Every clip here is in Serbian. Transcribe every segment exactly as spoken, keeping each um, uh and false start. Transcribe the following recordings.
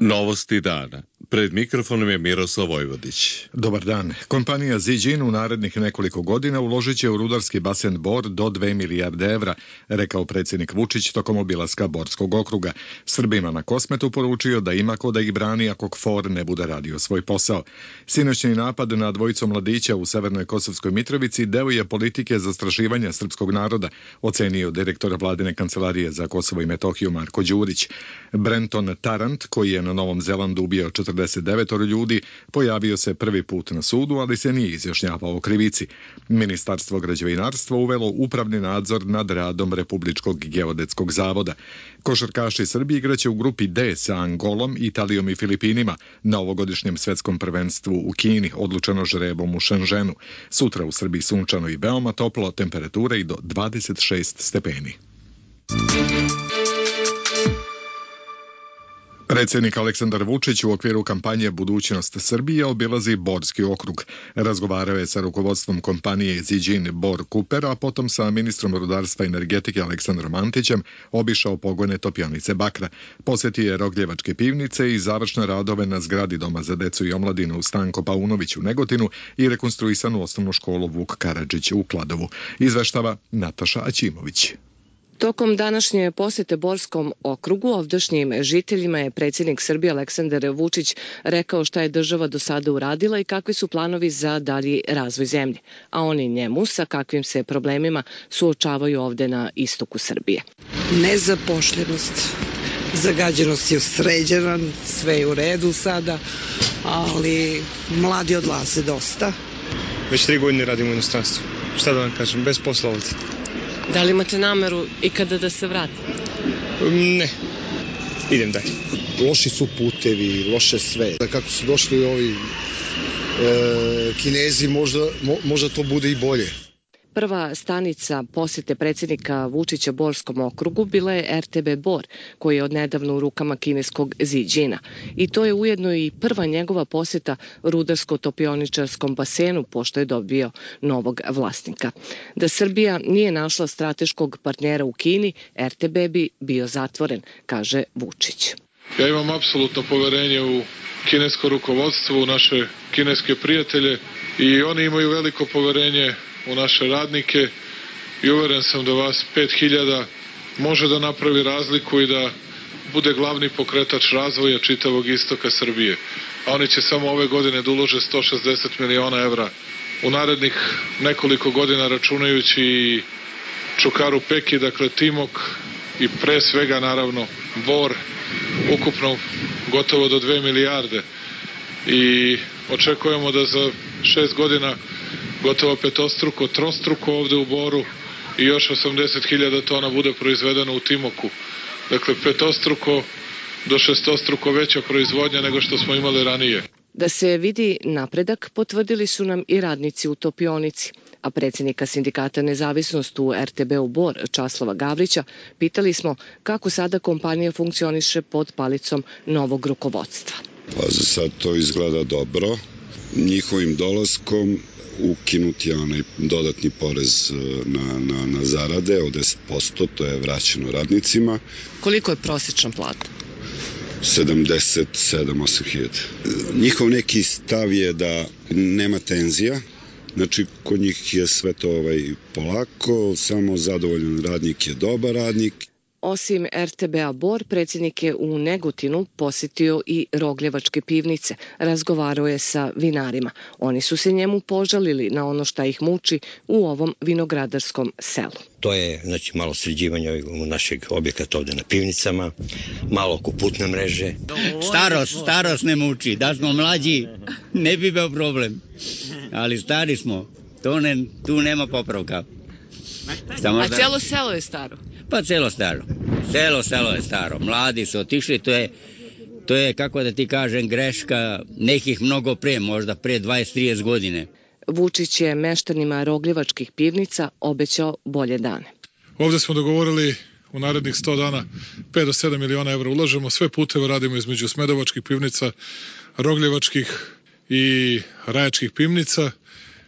Novosti dana. Pred mikrofonom je Miroslav Vojvodić. Dobar dan. Kompanija Ziđin u narednih nekoliko godina uložit će u rudarski basen Bor do dve milijarde evra, rekao predsjednik Vučić tokom obilaska Borskog okruga. Srbima na Kosmetu poručio da ima ko da ih brani ako KFOR ne bude radio svoj posao. Sinoćni napad na dvojicu mladića u Severnoj Kosovskoj Mitrovici deo je politike zastrašivanja srpskog naroda, ocenio direktor vladine kancelarije za Kosovo i Metohiju Marko Đurić. Brenton Tarrant, koji je na Novom Zelandu ubio četrdeset devet ljudi, pojavio se prvi put na sudu, ali se nije izjašnjavao o krivici. Ministarstvo građevinarstva uvelo upravni nadzor nad radom Republičkog geodetskog zavoda. Košarkaši Srbije igraće u grupi D sa Angolom, Italijom i Filipinima na ovogodišnjem svetskom prvenstvu u Kini, odlučeno žrebom u Šenženu. Sutra u Srbiji sunčano i veoma toplo, temperature i do dvadeset šest stepeni. Predsjednik Aleksandar Vučić u okviru kampanje Budućnost Srbije obilazi Borski okrug. Razgovarao je sa rukovodstvom kompanije Ziđin Bor Kuper, a potom sa ministrom rudarstva i energetike Aleksandrom Antićem obišao pogone topionice bakra. Posjetio je Rogljevačke pivnice i završne radove na zgradi Doma za decu i omladinu Stanko Paunović u Negotinu i rekonstruisanu osnovnu školu Vuk Karadžić u Kladovu. Izveštava Nataša Aćimović. Tokom današnje posete Borskom okrugu ovdašnjim žiteljima je predsjednik Srbije Aleksandar Vučić rekao šta je država do sada uradila i kakvi su planovi za dalji razvoj zemlje, a oni njemu sa kakvim se problemima suočavaju ovde na istoku Srbije. Nezapošljenost, zagađenost je sređena, sve je u redu sada, ali mladi odlaze dosta. Već tri godine radim u inostranstvu. Šta da vam kažem, bez posla ovdje. Da li imate nameru ikada da se vratite? Ne. Idem dalje. Loši su putevi, loše sve. Kako su došli ovi e, Kinezi, možda, mo, možda to bude i bolje. Prva stanica posjete predsjednika Vučića Borskom okrugu bila je R T B Bor, koji je odnedavno u rukama kineskog Ziđina. I to je ujedno i prva njegova posjeta rudarsko-topioničarskom basenu, pošto je dobio novog vlasnika. Da Srbija nije našla strateškog partnera u Kini, R T B bi bio zatvoren, kaže Vučić. Ja imam apsolutno poverenje u kinesko rukovodstvo, u naše kineske prijatelje i oni imaju veliko poverenje u naše radnike i uveren sam da vas pet hiljada može da napravi razliku i da bude glavni pokretač razvoja čitavog istoka Srbije. A oni će samo ove godine da ulože sto šezdeset miliona evra u narednih nekoliko godina, računajući i Čukaru Peki, dakle Timok i pre svega naravno Bor, ukupno gotovo do dve milijarde. I očekujemo da za šest godina gotovo petostruko, trostruko ovde u Boru i još osamdeset hiljada tona bude proizvedeno u Timoku. Dakle, petostruko do šestostruko veća proizvodnja nego što smo imali ranije. Da se vidi napredak potvrdili su nam i radnici u topionici, a predsjednika sindikata Nezavisnost u R T B-u Bor, Časlava Gavrića, pitali smo kako sada kompanija funkcioniše pod palicom novog rukovodstva. Pa za sad to izgleda dobro. Njihovim dolaskom ukinut je onaj dodatni porez na, na, na zarade od deset posto, to je vraćeno radnicima. Koliko je prosječna plata? sedamdeset sedam do osam hiljada. Njihov neki stav je da nema tenzija, znači kod njih je sve to ovaj, polako, samo zadovoljan radnik je dobar radnik. Osim R T B-a Bor, predsjednik je u Negotinu posjetio i Rogljevačke pivnice. Razgovarao je sa vinarima. Oni su se njemu požalili na ono šta ih muči u ovom vinogradarskom selu. To je znači, malo sređivanje našeg objekata ovde na pivnicama, malo oko putne mreže. Starost, starost ne muči. Da smo mlađi, ne bi bio problem. Ali stari smo. To ne, tu nema popravka. Samo A cijelo selo je staro? Pa celo staro. Celo selo je staro. Mladi su otišli, to je, to je, kako da ti kažem, greška nekih mnogo pre, možda pre dvadeset trideset godine. Vučić je meštanima Rogljevačkih pivnica obećao bolje dane. Ovdje smo dogovorili u narednih sto dana pet do sedam miliona evra ulažemo, sve puteve radimo između Smedovačkih pivnica, Rogljevačkih i Rajačkih pivnica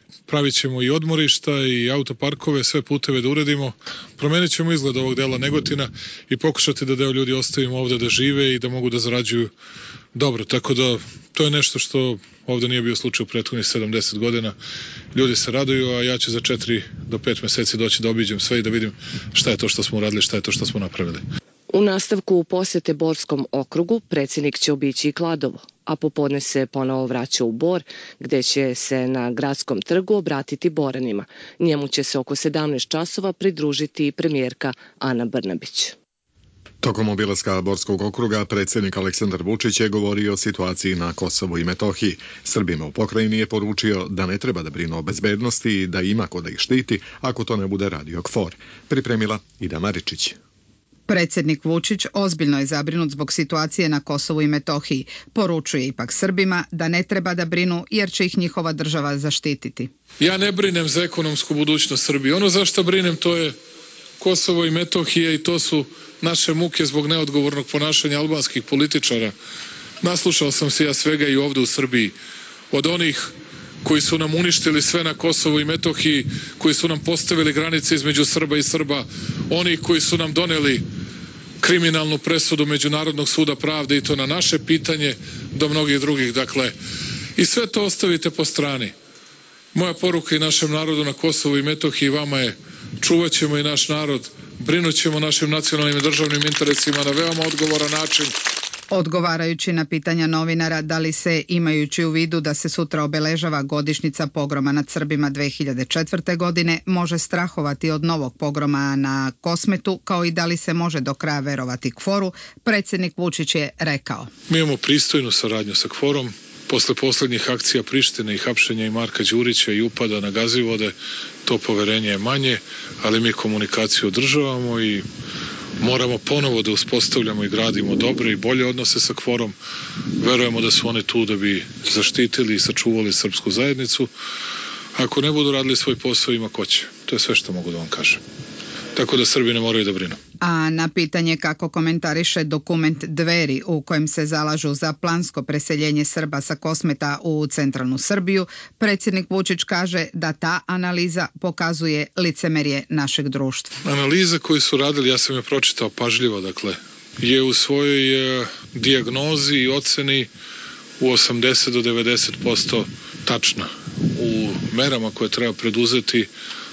Pravit ćemo i odmorišta i autoparkove, sve puteve da uredimo. Promenit ćemo izgled ovog dela Negotina i pokušati da deo ljudi ostavimo ovde da žive i da mogu da zarađuju dobro. Tako da to je nešto što ovde nije bio slučaj u prethodnih sedamdeset godina. Ljudi se raduju, a ja ću za četiri do pet meseci doći da obiđem sve i da vidim šta je to što smo uradili, šta je to što smo napravili. U nastavku posete Borskom okrugu predsjednik će obići i Kladovo, a popodne se ponovo vraća u Bor, gde će se na gradskom trgu obratiti Boranima. Njemu će se oko sedamnaest časova pridružiti i premijerka Ana Brnabić. Tokom obilaska Borskog okruga predsjednik Aleksandar Vučić je govorio o situaciji na Kosovu i Metohiji. Srbima u pokrajini je poručio da ne treba da brinu o bezbednosti i da ima ko da ih štiti ako to ne bude radio KFOR. Pripremila Ida Maričić. Predsjednik Vučić ozbiljno je zabrinut zbog situacije na Kosovu i Metohiji. Poručuje ipak Srbima da ne treba da brinu jer će ih njihova država zaštititi. Ja ne brinem za ekonomsku budućnost Srbije. Ono za što brinem to je Kosovo i Metohija i to su naše muke zbog neodgovornog ponašanja albanskih političara. Naslušao sam se ja svega i ovde u Srbiji. Od onih koji su nam uništili sve na Kosovu i Metohiji, koji su nam postavili granice između Srba i Srba, oni koji su nam doneli kriminalnu presudu Međunarodnog suda pravde i to na naše pitanje do mnogih drugih. Dakle, i sve to ostavite po strani. Moja poruka i našem narodu na Kosovu i Metohiji vama je: čuvat ćemo i naš narod, brinut ćemo našim nacionalnim i državnim interesima na veoma odgovoran način. Odgovarajući na pitanja novinara da li se, imajući u vidu da se sutra obeležava godišnjica pogroma nad Srbima dve hiljade četvrte. godine, može strahovati od novog pogroma na Kosmetu, kao i da li se može do kraja verovati KFOR-u, predsjednik Vučić je rekao: Mi imamo pristojnu saradnju sa KFOR-om. Posle poslednjih akcija Prištine i hapšenja i Marka Đurića i upada na Gazivode, to poverenje je manje, ali mi komunikaciju održavamo i moramo ponovo da uspostavljamo i gradimo dobre i bolje odnose sa KFOR-om. Verujemo da su oni tu da bi zaštitili i sačuvali srpsku zajednicu. Ako ne budu radili svoj posao, ima ko će. To je sve što mogu da vam kažem. Tako da Srbi ne moraju da brinu. A na pitanje kako komentariše dokument Dveri u kojem se zalažu za plansko preseljenje Srba sa Kosmeta u centralnu Srbiju, predsjednik Vučić kaže da ta analiza pokazuje licemerje našeg društva. Analiza koju su radili, ja sam je pročitao pažljivo, dakle, je u svojoj e, dijagnozi i oceni u osamdeset do devedeset posto tačna. U merama koje treba preduzeti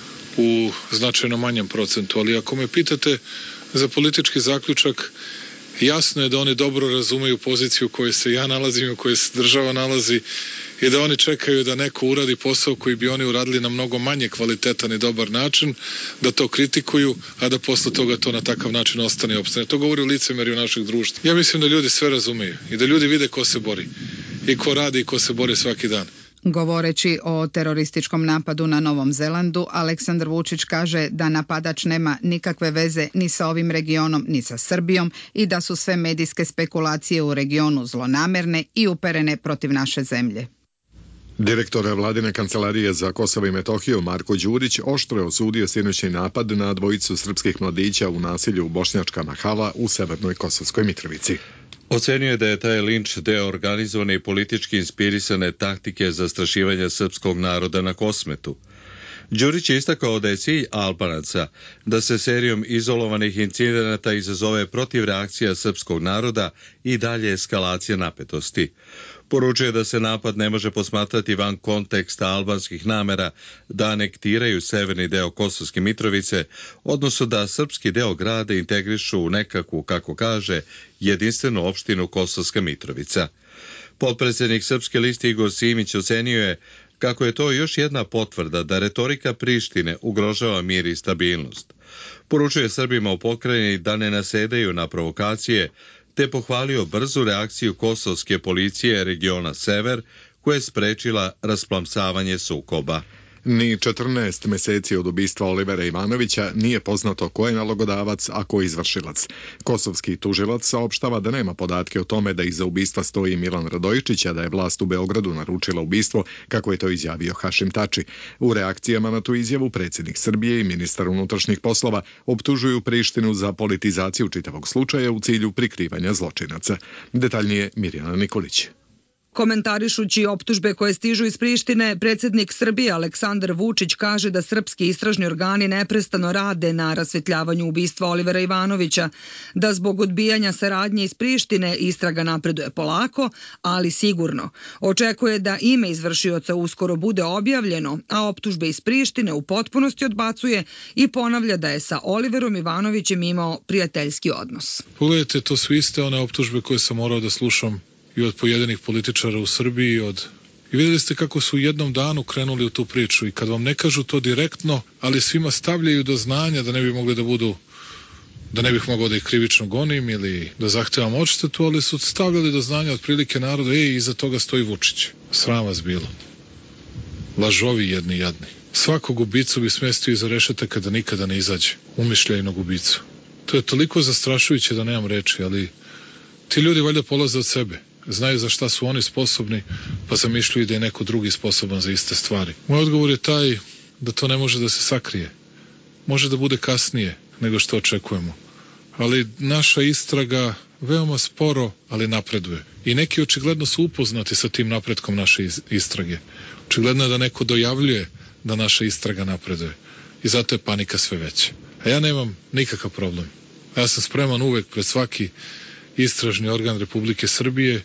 u značajno manjem procentu, ali ako me pitate za politički zaključak, jasno je da oni dobro razumeju poziciju u kojoj se ja nalazim, u kojoj se država nalazi i da oni čekaju da neko uradi posao koji bi oni uradili na mnogo manje kvalitetan i dobar način, da to kritikuju, a da posle toga to na takav način ostane i opstane. To govori o licemerju našeg društva. Ja mislim da ljudi sve razumeju i da ljudi vide ko se bori i ko radi i ko se bori svaki dan. Govoreći o terorističkom napadu na Novom Zelandu, Aleksandar Vučić kaže da napadač nema nikakve veze ni sa ovim regionom, ni sa Srbijom i da su sve medijske spekulacije u regionu zlonamerne i uperene protiv naše zemlje. Direktor vladine kancelarije za Kosovo i Metohiju Marko Đurić oštro je osudio sinoćni napad na dvojicu srpskih mladića u naselju Bošnjačka Mahala u severnoj Kosovskoj Mitrovici. Ocenio je da je taj linč deo organizovane i politički inspirisane taktike zastrašivanja srpskog naroda na Kosmetu. Đurić je istakao da je cilj Albanaca da se serijom izolovanih incidenata izazove protiv reakcija srpskog naroda i dalje eskalacija napetosti. Poručuje da se napad ne može posmatrati van konteksta albanskih namera da anektiraju severni deo Kosovske Mitrovice, odnosno da srpski deo grada integrišu u nekakvu, kako kaže, jedinstvenu opštinu Kosovska Mitrovica. Potpredsjednik Srpske liste Igor Simić ocenio je kako je to još jedna potvrda da retorika Prištine ugrožava mir i stabilnost. Poručuje Srbima u pokrajini da ne nasedaju na provokacije, te pohvalio brzu reakciju kosovske policije regiona Sever, koja je sprečila rasplamsavanje sukoba. Ni četrnaest meseci od ubistva Olivera Ivanovića nije poznato ko je nalogodavac, a ko je izvršilac. Kosovski tužilac saopštava da nema podatke o tome da iza ubistva stoji Milan Radojičić, a da je vlast u Beogradu naručila ubistvo, kako je to izjavio Hašim Tači. U reakcijama na tu izjavu predsjednik Srbije i ministar unutrašnjih poslova optužuju Prištinu za politizaciju čitavog slučaja u cilju prikrivanja zločinaca. Detaljnije Mirjana Nikolić. Komentarišući optužbe koje stižu iz Prištine, predsjednik Srbije Aleksandar Vučić kaže da srpski istražni organi neprestano rade na rasvetljavanju ubistva Olivera Ivanovića, da zbog odbijanja saradnje iz Prištine istraga napreduje polako, ali sigurno. Očekuje da ime izvršioca uskoro bude objavljeno, a optužbe iz Prištine u potpunosti odbacuje i ponavlja da je sa Oliverom Ivanovićem imao prijateljski odnos. Pogledajte, to su iste one optužbe koje sam morao da slušam i od pojedinih političara u Srbiji. Od... I vidjeli ste kako su u jednom danu krenuli u tu priču i kad vam ne kažu to direktno, ali svima stavljaju do znanja da ne bi mogli da budu, da ne bih mogao da ih krivično gonim ili da zahtevam odštetu, ali su stavljali do znanja otprilike narodu, ej, iza toga stoji Vučić. Sram vas bilo. Lažovi jedni jadni. Svakog ubicu bi smestio iza rešetaka da nikada ne izađe. Umišljajnog ubicu. To je toliko zastrašujuće da nemam reči, ali ti ljudi valjda polaze od sebe. Znaju za šta su oni sposobni, pa zamišljaju da je neko drugi sposoban za iste stvari. Moj odgovor je taj da to ne može da se sakrije. Može da bude kasnije nego što očekujemo. Ali naša istraga veoma sporo, ali napreduje. I neki očigledno su upoznati sa tim napretkom naše istrage. Očigledno je da neko dojavljuje da naša istraga napreduje. I zato je panika sve veća. A ja nemam nikakav problem. Ja sam spreman uvek pred svaki istražni organ Republike Srbije,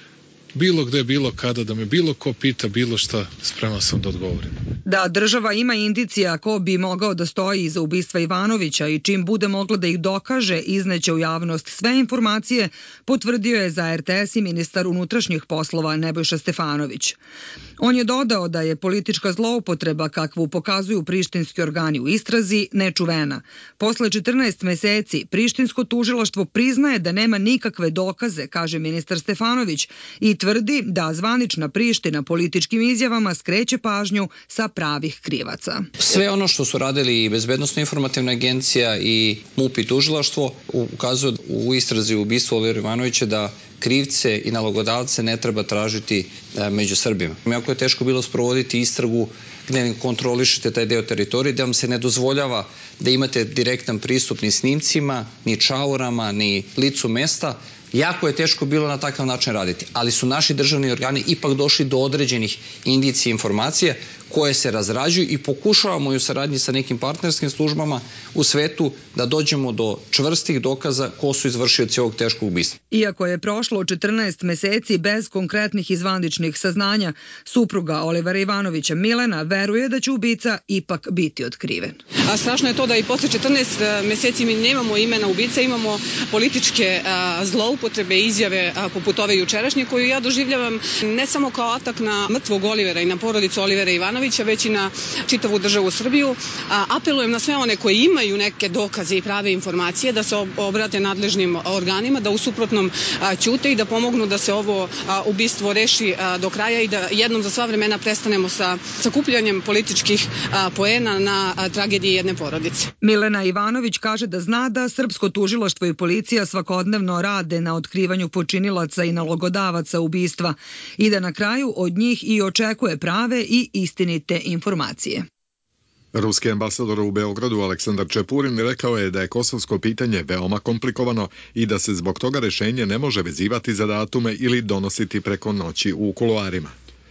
bilo gde, bilo kada, da me bilo ko pita bilo šta, spreman sam da odgovorim. Da država ima indicija ko bi mogao da stoji iza ubistva Ivanovića i čim bude mogla da ih dokaže, izneće u javnost sve informacije, potvrdio je za er te es i ministar unutrašnjih poslova Nebojša Stefanović. On je dodao da je politička zloupotreba kakvu pokazuju prištinski organi u istrazi nečuvena. Posle četrnaest meseci prištinsko tužilaštvo priznaje da nema nikakve dokaze, kaže ministar Stefanović, i tvrdi da zvanična Priština političkim izjavama skreće pažnju sa pravih krivaca. Sve ono što su radili i Bezbednosno informativna agencija i MUP i tužilaštvo ukazuje u istrazi u ubistvu Olivera Ivanovića da krivce i nalogodavce ne treba tražiti među Srbima. Jako je teško bilo sprovoditi istragu gde ne kontrolišete taj deo teritorije, da vam se ne dozvoljava da imate direktan pristup ni snimcima, ni čaurama, ni licu mesta. Jako je teško bilo na takav način raditi, ali su naši državni organi ipak došli do određenih indicija i informacija koje se razrađuju i pokušavamo i u saradnji sa nekim partnerskim službama u svetu da dođemo do čvrstih dokaza ko su izvršioci ovog teškog ubistva. Iako je prošlo četrnaest meseci bez konkretnih i zvaničnih saznanja, supruga Olivera Ivanovića Milena veruje da će ubica ipak biti otkriven. A strašno je to da i posle četrnaest meseci mi nemamo imena ubica, imamo političke zloupotrebe i izjave poput ove jučerašnje koju ja doživljavam ne samo kao atak na mrtvog Olivera i na porodicu Olivera Ivanovića, već i na čitavu državu Srbiju. Apelujem na sve one koji imaju neke dokaze i prave informacije da se obrate nadležnim organima, da u suprotnom ćute i da pomognu da se ovo ubistvo reši do kraja i da jednom za sva vremena prestanemo sa sakupljanjem političkih poena na tragediji jedne porodice. Milena Ivanović kaže da zna da srpsko tužilaštvo i policija svakodnevno rade na otkrivanju počinilaca i nalogodavaca ubistva i da na kraju od njih i očekuje prave i istinite informacije. Ruski ambasador u Beogradu Aleksandar Čepurin rekao je da je kosovsko pitanje veoma komplikovano i da se zbog toga rešenje ne može vezivati za datume ili donositi preko noći u kuloarima.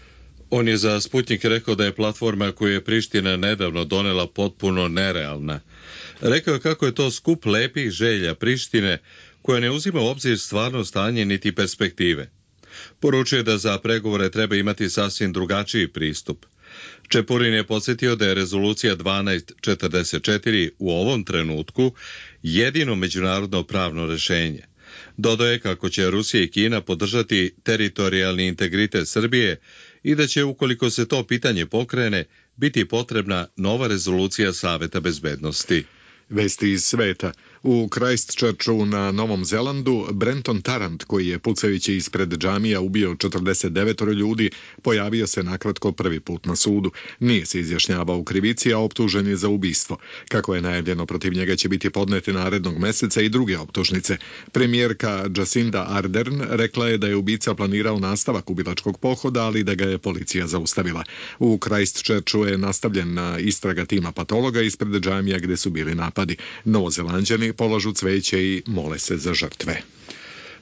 On je za Sputnik rekao da je platforma koju je Priština nedavno donela potpuno nerealna. Rekao je kako je to skup lepih želja Prištine koja ne uzima u obzir stvarno stanje niti perspektive. Poručuje da za pregovore treba imati sasvim drugačiji pristup. Čepurin je podsjetio da je rezolucija dvanaest četrdeset četiri u ovom trenutku jedino međunarodno pravno rešenje. Dodao je kako će Rusija i Kina podržati teritorijalni integritet Srbije i da će, ukoliko se to pitanje pokrene, biti potrebna nova rezolucija Saveta bezbednosti. Vesti iz sveta. U Christchurchu na Novom Zelandu Brenton Tarrant, koji je pucajući ispred džamija ubio četrdeset devet ljudi, pojavio se nakratko prvi put na sudu. Nije se izjašnjavao u krivici, a optužen je za ubistvo. Kako je najavljeno, protiv njega će biti podneti narednog meseca i druge optužnice. Premijerka Jacinda Ardern rekla je da je ubica planirao nastavak ubilačkog pohoda, ali da ga je policija zaustavila. U Christchurchu je nastavljena istraga tima patologa ispred džamija gde su bili napadi. Novozelanđani polažu cveće i mole se za žrtve.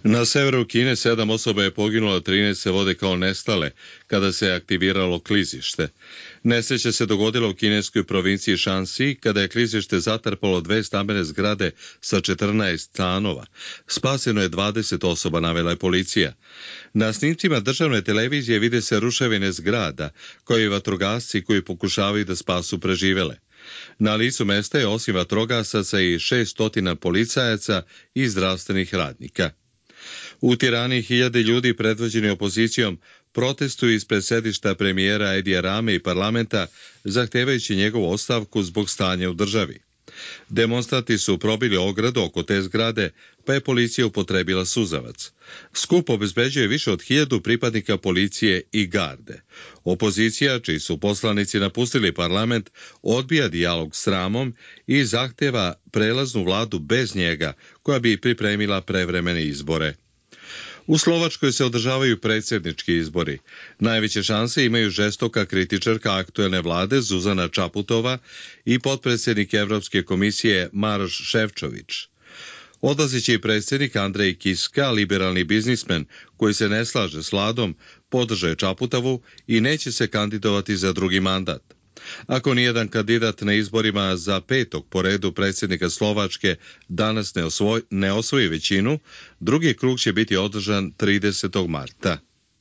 Na severu Kine sedam osoba je poginulo, trinaest se vode kao nestale kada se aktiviralo klizište. Nesreća se dogodila u kineskoj provinciji Shanxi kada je klizište zatrpalo dve stambene zgrade sa četrnaest stanova. Spaseno je dvadeset osoba, navela je policija. Na snimcima državne televizije vide se ruševine zgrada, kao i vatrogasci koji pokušavaju da spasu preživele. Na licu mesta je osim vatrogasaca i šeststo policajaca i zdravstvenih radnika. U Tirani hiljade ljudi predvođeni opozicijom protestuju ispred sedišta premijera Edija Rame i parlamenta, zahtevajući njegovu ostavku zbog stanja u državi. Demonstranti su probili ogradu oko te zgrade, pa je policija upotrebila suzavac. Skup obezbeđuje više od hiljadu pripadnika policije i garde. Opozicija, čiji su poslanici napustili parlament, odbija dijalog s Ramom i zahteva prelaznu vladu bez njega, koja bi pripremila prevremene izbore. U Slovačkoj se održavaju predsjednički izbori. Najveće šanse imaju žestoka kritičarka aktuelne vlade Zuzana Čaputova i potpredsjednik Evropske komisije Maroš Šefčović. Odlazeći predsjednik Andrej Kiska, liberalni biznismen koji se ne slaže s vladom, podržao je Čaputovu i neće se kandidovati za drugi mandat. Ako nijedan kandidat na izborima za petog po redu predsjednika Slovačke danas ne, osvoj, ne osvoji većinu, drugi krug će biti održan tridesetog marta.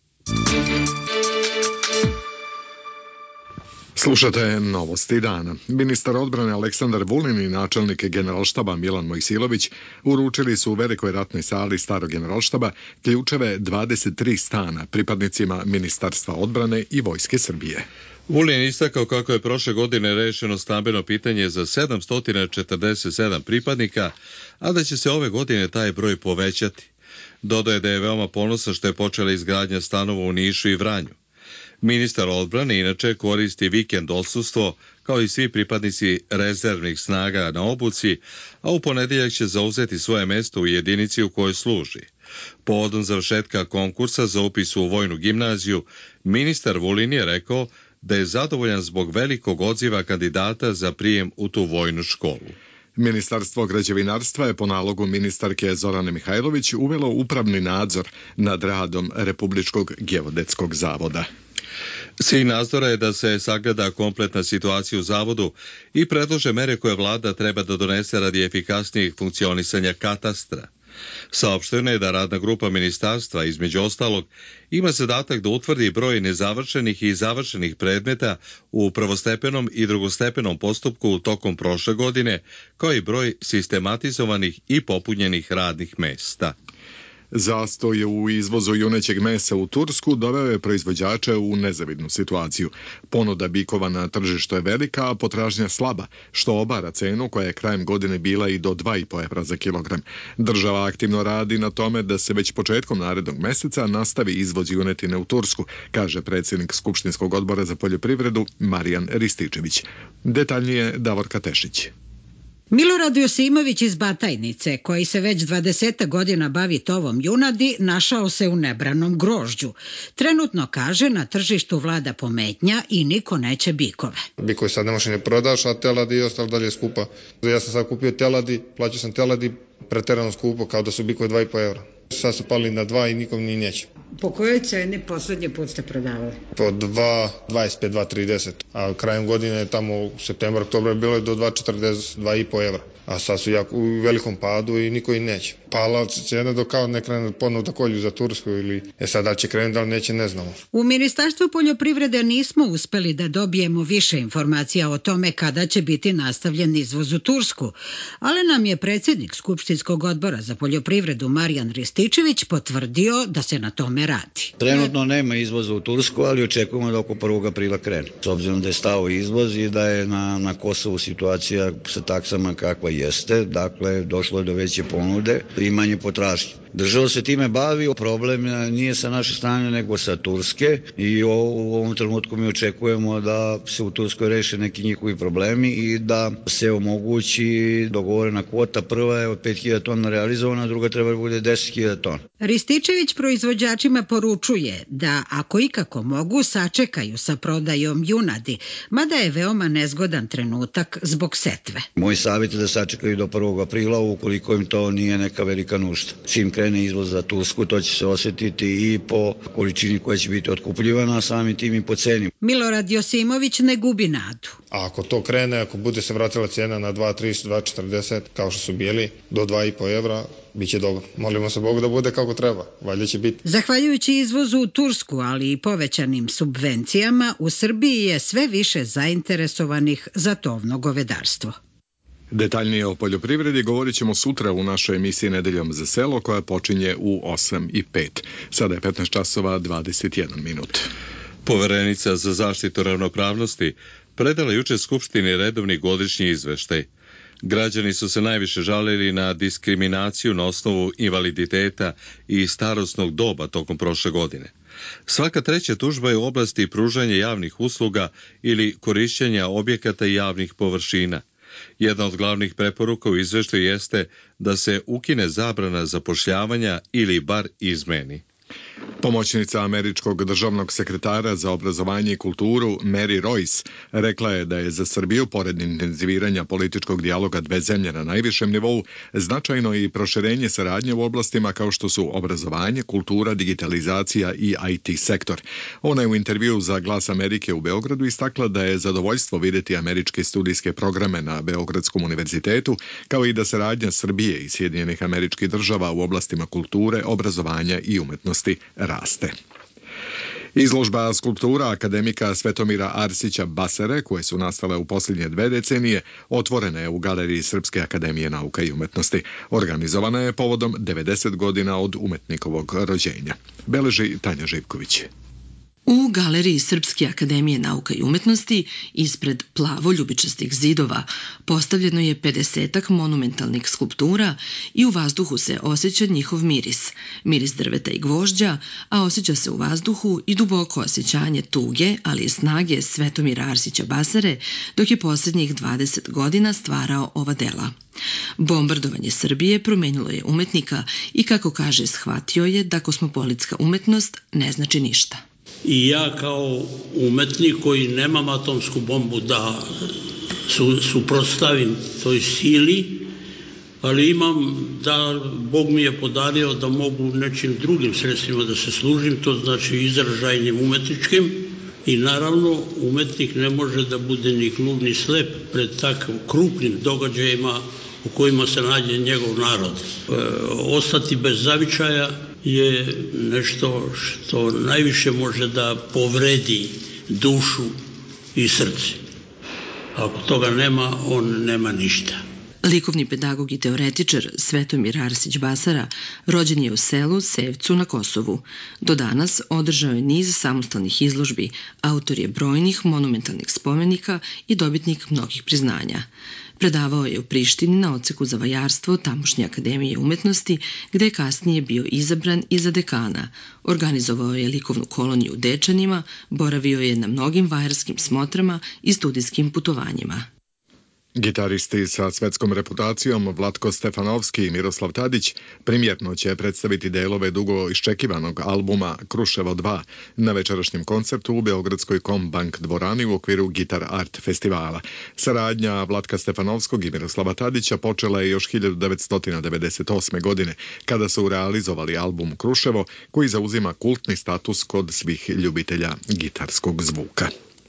Slušate novosti dana. Ministar odbrane Aleksandar Vulin i načelnik generalštaba Milan Mojsilović uručili su u velikoj ratnoj sali starog generalštaba ključeve dvadeset tri stana pripadnicima Ministarstva odbrane i Vojske Srbije. Vulin istakao kako je prošle godine rešeno stambeno pitanje za sedamsto četrdeset sedam pripadnika, a da će se ove godine taj broj povećati. Dodaje da je veoma ponosan što je počela izgradnja stanova u Nišu i Vranju. Ministar odbrane inače koristi vikend odsustvo kao i svi pripadnici rezervnih snaga na obuci, a u ponedeljak će zauzeti svoje mesto u jedinici u kojoj služi. Povodom završetka konkursa za upis u vojnu gimnaziju, ministar Vulin je rekao da je zadovoljan zbog velikog odziva kandidata za prijem u tu vojnu školu. Ministarstvo građevinarstva je po nalogu ministarke Zorane Mihajlović uvelo upravni nadzor nad radom Republičkog geodetskog zavoda. Cilj nadzora je da se sagleda kompletna situacija u zavodu i predlože mere koje vlada treba da donese radi efikasnijeg funkcionisanja katastra. Saopšteno je da radna grupa ministarstva, između ostalog, ima zadatak da utvrdi broj nezavršenih i završenih predmeta u prvostepenom i drugostepenom postupku tokom prošle godine, kao i broj sistematizovanih i popunjenih radnih mesta. Zastoj u izvozu junećeg mesa u Tursku doveo je proizvođače u nezavidnu situaciju. Ponuda bikova na tržištu je velika, a potražnja slaba, što obara cenu koja je krajem godine bila i do dva i po evra za kilogram. Država aktivno radi na tome da se već početkom narednog meseca nastavi izvoz junetine u Tursku, kaže predsjednik Skupštinskog odbora za poljoprivredu Marijan Rističević. Detaljnije Davorka Tešić. Milorad Josimović iz Batajnice, koji se već dvadeset godina bavi tovom junadi, našao se u nebranom grožđu. Trenutno, kaže, na tržištu vlada pometnja i niko neće bikove. Bikovi sad ne može ne prodaš, a teladi i ostalo dalje skupa. Ja sam sad kupio teladi, plaćao sam teladi preterano skupo, kao da su bikovi dva i po evra. Sad su pali na dva i nikom ni neće. Po kojoj ceni poslednji put ste prodavali? Po dva dvadeset pet, dva trideset, a krajem godine tamo u septembar, oktobra bilo je do dva četrdeset, dva i po evra. A sad su jako u velikom padu i niko i neće. Pala cena do kao ne krene ponovo da kolju za Tursku ili e sad da će krenuti, da li neće, ne znamo. U Ministarstvu poljoprivrede nismo uspeli da dobijemo više informacija o tome kada će biti nastavljen izvoz u Tursku, ali nam je predsjednik Skupštinskog odbora za poljoprivredu Marijan Rističević potvrdio da se na tome radi. Trenutno nema izvoza u Tursku, ali očekujemo da oko prvog aprila krene. S obzirom da je stao izvoz i da je na, na Kosovu situacija sa taksama kakva jeste, dakle došlo je do veće ponude i manje potražnje. Država se time bavi, problem nije sa naše strane nego sa Turske i u ovom trenutku mi očekujemo da se u Turskoj reše neki njihovi problemi i da se omogući dogovorena kvota. Prva je od pet hiljada tona realizovana, druga treba da bude deset hiljada hiljada tona. Rističević proizvođačima poručuje da ako ikako mogu sačekaju sa prodajom junadi, mada je veoma nezgodan trenutak zbog setve. Moj savjet je da sačekaju do prvog aprila ukoliko im to nije neka velika nužda. Čim krene izvoz za Tursku, to će se osjetiti i po količini koja će biti otkupljivana, a samim tim i po ceni. Milorad Josimović ne gubi nadu. A ako to krene, ako bude se vratila cena na dva trideset, dva četrdeset, kao što su bili, do dva i po evra, bit će dobro. Molimo se Bogu da bude kako treba, valjda će biti. Zahvaljujući izvozu u Tursku, ali i povećanim subvencijama, u Srbiji je sve više zainteresovanih za tovno govedarstvo. Detaljnije o poljoprivredi govorit ćemo sutra u našoj emisiji Nedeljom za selo koja počinje u osam i pet. Sada je petnaest časova dvadeset jedan minut. Poverenica za zaštitu ravnopravnosti predala juče Skupštini redovni godišnji izveštaj. Građani su se najviše žalili na diskriminaciju na osnovu invaliditeta i starosnog doba tokom prošle godine. Svaka treća tužba je u oblasti pružanja javnih usluga ili korišćenja objekata i javnih površina. Jedna od glavnih preporuka u izveštaju jeste da se ukine zabrana zapošljavanja ili bar izmeni. Pomoćnica američkog državnog sekretara za obrazovanje i kulturu Mary Royce rekla je da je za Srbiju, pored intenziviranja političkog dijaloga dve zemlje na najvišem nivou, značajno i proširenje saradnje u oblastima kao što su obrazovanje, kultura, digitalizacija i I T sektor. Ona je u intervjuu za Glas Amerike u Beogradu istakla da je zadovoljstvo vidjeti američke studijske programe na Beogradskom univerzitetu, kao i da saradnja Srbije i Sjedinjenih Američkih Država u oblastima kulture, obrazovanja i umetnosti raste. Izložba skulptura akademika Svetomira Arsića Basere, koje su nastale u posljednje dve decenije, otvorena je u Galeriji Srpske akademije nauka i umetnosti. Organizovana je povodom devedeset godina od umetnikovog rođenja. Beleži Tanja Živković. U Galeriji Srpske akademije nauka i umetnosti, ispred plavo-ljubičastih zidova, postavljeno je pedesetak monumentalnih skulptura i u vazduhu se osjeća njihov miris, miris drveta i gvožđa, a osjeća se u vazduhu i duboko osjećanje tuge, ali i snage Svetomira Arsića Basere, dok je posljednjih dvadeset godina stvarao ova dela. Bombardovanje Srbije promenilo je umetnika i, kako kaže, shvatio je da kosmopolitska umetnost ne znači ništa. I ja kao umetnik koji nemam atomsku bombu da su, suprotstavim toj sili, ali imam da Bog mi je podario da mogu nečim drugim sredstvima da se služim, to znači izražajnim umetničkim, i naravno umetnik ne može da bude ni gluv ni slep pred takvim krupnim događajima u kojima se nađe njegov narod. E, ostati bez zavičaja je nešto što najviše može da povredi dušu i srce. Ako toga nema, on nema ništa. Likovni pedagog i teoretičar Svetomir Arsić Basara rođen je u selu Sevcu na Kosovu. Do danas održao je niz samostalnih izložbi, autor je brojnih monumentalnih spomenika i dobitnik mnogih priznanja. Predavao je u Prištini na odseku za vajarstvo tamošnje akademije umetnosti, gde je kasnije bio izabran i za dekana. Organizovao je likovnu koloniju u Dečanima, boravio je na mnogim vajarskim smotrama i studijskim putovanjima. Gitaristi sa svetskom reputacijom Vlatko Stefanovski i Miroslav Tadić primjetno će predstaviti delove dugo iščekivanog albuma Kruševo dva na večerašnjem koncertu u Beogradskoj Kombank dvorani u okviru Gitar Art festivala. Saradnja Vlatka Stefanovskog i Miroslava Tadića počela je još hiljadu devetsto devedeset osme. godine, kada su realizovali album Kruševo, koji zauzima kultni status kod svih ljubitelja gitarskog zvuka.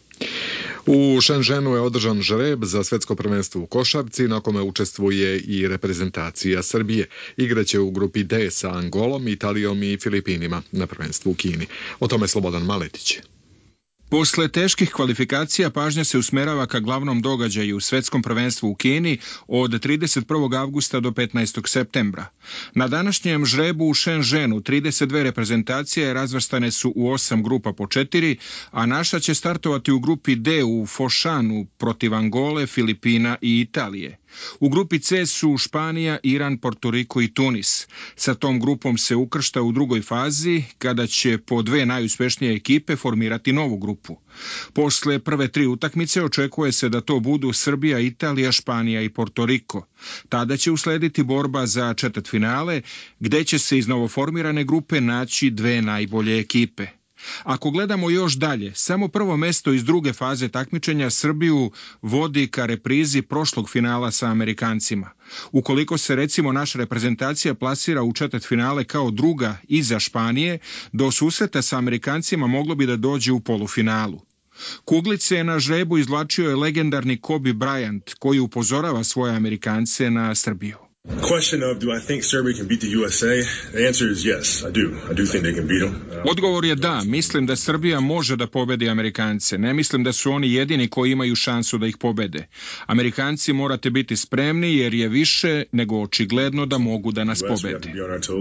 U Šenženu je održan žreb za svetsko prvenstvo u košarci, na kome učestvuje i reprezentacija Srbije. Igraće u grupi D sa Angolom, Italijom i Filipinima na prvenstvu u Kini. O tome Slobodan Maletić. Posle teških kvalifikacija pažnja se usmerava ka glavnom događaju u svetskom prvenstvu u Kini od trideset prvog avgusta do petnaestog septembra. Na današnjem žrebu u Šenženu trideset dve reprezentacije razvrstane su u osam grupa po četiri, a naša će startovati u grupi D u Fošanu protiv Angole, Filipina i Italije. U grupi C su Španija, Iran, Portoriko i Tunis. Sa tom grupom se ukršta u drugoj fazi, kada će po dve najuspešnije ekipe formirati novu grupu. grupu. Posle prve tri utakmice očekuje se da to budu Srbija, Italija, Španija i Portoriko. Tada će uslediti borba za četvrtfinale, gde će se iz novoformirane grupe naći dve najbolje ekipe. Ako gledamo još dalje, samo prvo mesto iz druge faze takmičenja Srbiju vodi ka reprizi prošlog finala sa Amerikancima. Ukoliko se recimo naša reprezentacija plasira u četvrtfinale kao druga iza Španije, do susreta sa Amerikancima moglo bi da dođe u polufinalu. Kuglice na žrebu izvlačio je legendarni Kobe Bryant, koji upozorava svoje Amerikance na Srbiju. Question of do I think Serbia can beat the U S A? The answer is yes, I do. I do think they can beat them. Uh, Odgovor je da, mislim da Srbija može da pobedi Amerikance. Ne mislim da su oni jedini koji imaju šansu da ih pobede. Amerikanci morate biti spremni jer je više nego očigledno da mogu da nas pobede.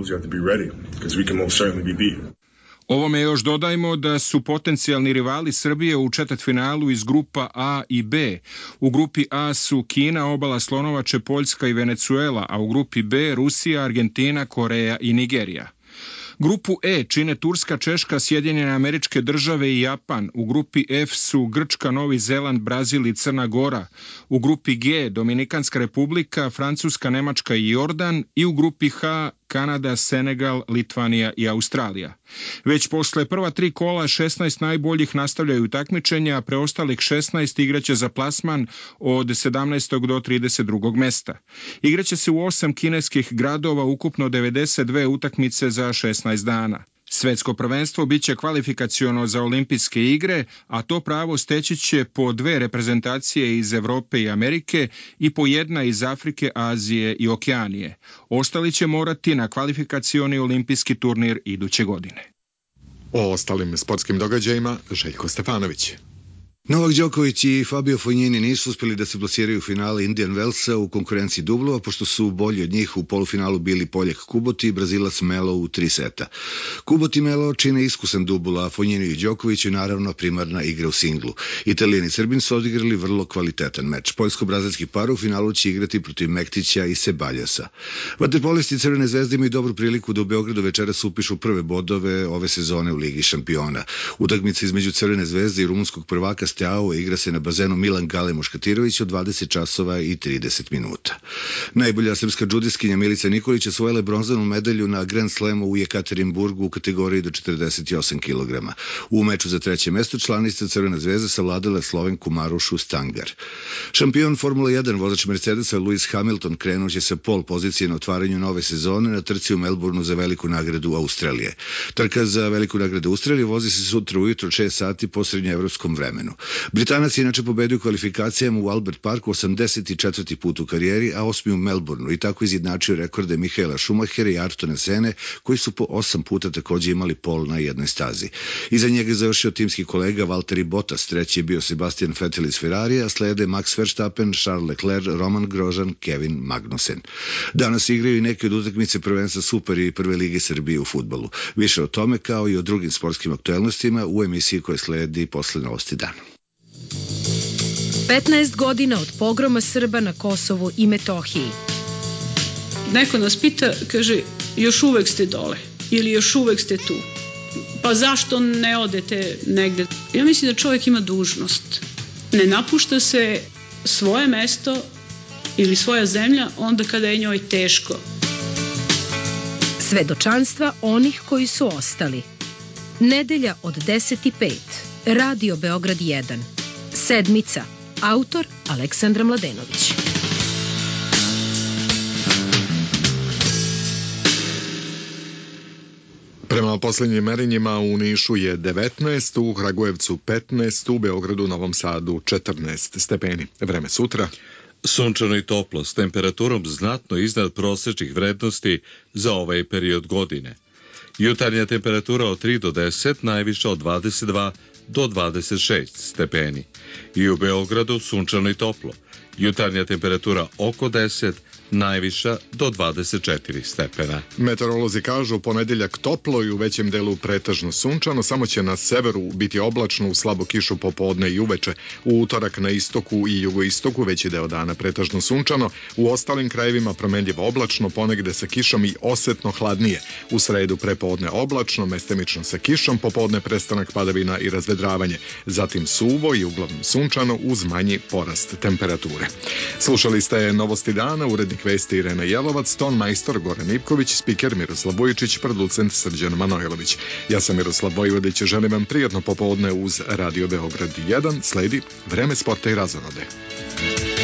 Ovome još dodajmo da su potencijalni rivali Srbije u četvrtfinalu iz grupa A i B. U grupi A su Kina, Obala Slonovače, Poljska i Venecuela, a u grupi B Rusija, Argentina, Koreja i Nigerija. Grupu E čine Turska, Češka, Sjedinjene Američke Države i Japan. U grupi F su Grčka, Novi Zeland, Brazil i Crna Gora. U grupi G Dominikanska Republika, Francuska, Nemačka i Jordan. I u grupi H Kanada, Senegal, Litvanija i Australija. Već posle prva tri kola šesnaest najboljih nastavljaju takmičenja, a preostalih šesnaest igraće za plasman od sedamnaestog do trideset drugog mesta. Igraće se u osam kineskih gradova, ukupno devedeset dve utakmice za šesnaest dana. Svetsko prvenstvo biće kvalifikaciono za olimpijske igre, a to pravo steći će po dve reprezentacije iz Evrope i Amerike i po jedna iz Afrike, Azije i Okeanije. Ostali će morati na kvalifikacioni olimpijski turnir iduće godine. O ostalim sportskim događajima Željko Stefanović. Novak Đoković i Fabio Fognini nisu uspjeli da se plasiraju u finale Indian Wellsa u konkurenciji dublova, pošto su bolji od njih u polufinalu bili Poljak Kubot i Brazilac Melo u tri seta. Kubot i Melo čine iskusan dubl, a Fognini i Đoković je naravno primarna igra u singlu. Italijan i Srbin su odigrali vrlo kvalitetan meč. Poljsko-brazilski par u finalu će igrati protiv Mektića i Sebaljasa. Vaterpolisti Crvene zvezde imaju dobru priliku da u Beogradu večeras upišu prve bodove ove sezone u Ligi šampiona. Utakmica između Crvene zvezde i rumunskog prvaka Steaua igra se na bazenu Milan Gale Muškatirović od dvadeset časova i trideset minuta. Najbolja srpska džudiskinja Milica Nikolić osvojila je bronzanu medalju na Grand Slamu u Jekaterinburgu u kategoriji do četrdeset osam kilograma. U meču za treće mesto članica Crvene zvezde savladala je Slovenku Marušu Stangar. Šampion Formula jedan, vozač Mercedesa Lewis Hamilton krenuće sa pol pozicije na otvaranju nove sezone na trci u Melbourneu za veliku nagradu Australije. Trka za veliku nagradu Australije vozi se sutra ujutro šest sati po srednjoevropskom vremenu. Britanac je inače pobedio u kvalifikacijama u Albert Parku osamdeset četvrti put u karijeri, a osmi u Melbourneu i tako izjednačio rekorde Mihaela Schumachera i Ayrtona Sene, koji su po osam puta također imali pol na jednoj stazi. Iza njega je završio timski kolega Valtteri Bottas, treći je bio Sebastian Vettel iz Ferrarija, slede Max Verstappen, Charles Leclerc, Roman Grosjean, Kevin Magnussen. Danas igraju i neke od utakmice prvenstva Super i Prve lige Srbije u fudbalu. Više o tome kao i o drugim sportskim aktuelnostima u emisiji koja sledi posle Novosti dana. petnaest godina od pogroma Srba na Kosovu i Metohiji. Neko nas pita, kaže, još uvek ste dole ili još uvek ste tu. Pa zašto ne odete negde? Ja mislim da čovjek ima dužnost. Ne napušta se svoje mesto ili svoja zemlja onda kada je njoj teško. Svedočanstva onih koji su ostali. Nedelja od deset i pet. Radio Beograd jedan. Sedmica. Autor Aleksandra Mladenović. Prema posljednjim merenjima u Nišu je devetnaest, u Kragujevcu petnaest, u Beogradu, Novom Sadu četrnaest stepeni. Vreme sutra. Sunčano i toplo, s temperaturom znatno iznad prosječnih vrednosti za ovaj period godine. Jutarnja temperatura od tri do deset, najviša od dvadeset dva do dvadeset šest stepeni. I u Beogradu sunčano i toplo. Jutarnja temperatura oko deset, najviša do dvadeset četiri stepena. Meteorolozi kažu ponedeljak toplo i u većem delu pretežno sunčano, samo će na severu biti oblačno u slabu kišu popodne i uveče. U utorak na istoku i jugoistoku veći deo dana pretežno sunčano, u ostalim krajevima promenljivo oblačno, ponegde sa kišom i osetno hladnije. U sredu prepodne oblačno, mestimično sa kišom, popodne prestanak padavina i razvedravanje. Zatim suvo i uglavnom sunčano uz manji porast temperature. Slušali ste Novosti dana, urednik vesti Irena Jelovac, ton majstor Goran Ivković, spiker Miroslav Vujičić, producent Srđan Manojlović. Ja sam Miroslav Vojvodić, želim vam prijatno popodne uz Radio Beograd jedan, sledi Vreme sporta i razonode.